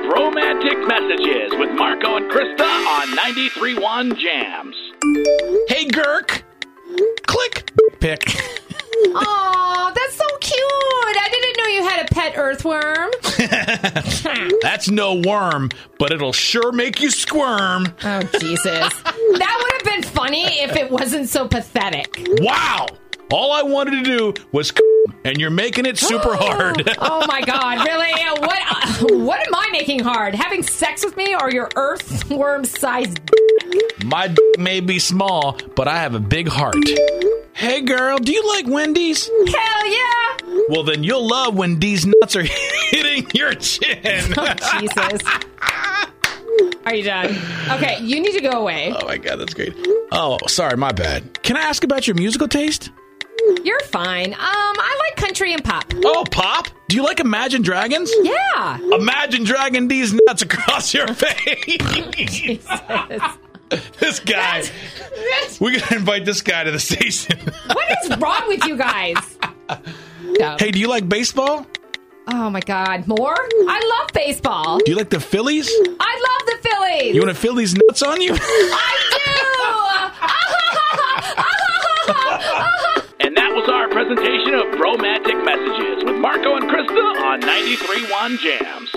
Bromantic Messages with Marco and Krista on 93.1 Jams. Hey, Gurk. Click. Pick. Aw, that's so cute. I didn't know you had a pet earthworm. That's no worm, but it'll sure make you squirm. Oh, Jesus. That would have been funny if it wasn't so pathetic. Wow. All I wanted to do was and you're making it super hard. Oh, my God. Really? What am I making hard? Having sex with me or your earthworm-sized My may be small, but I have a big heart. Hey, girl, do you like Wendy's? Hell yeah! Well, then you'll love when these nuts are hitting your chin. Oh, Jesus. Are you done? Okay, you need to go away. Oh, my God, that's great. Oh, sorry, my bad. Can I ask about your musical taste? You're fine. I like country and pop. Oh, pop? Do you like Imagine Dragons? Yeah. Imagine dragging these nuts across your face. Jesus. This guy. We got to invite this guy to the station. What is wrong with you guys? No. Hey, do you like baseball? Oh, my God. More? I love baseball. Do you like the Phillies? I love the Phillies. You want to fill these nuts on you? I do. And that was our presentation of Bromantic Messages with Marco and Krista on 93.1 Jams.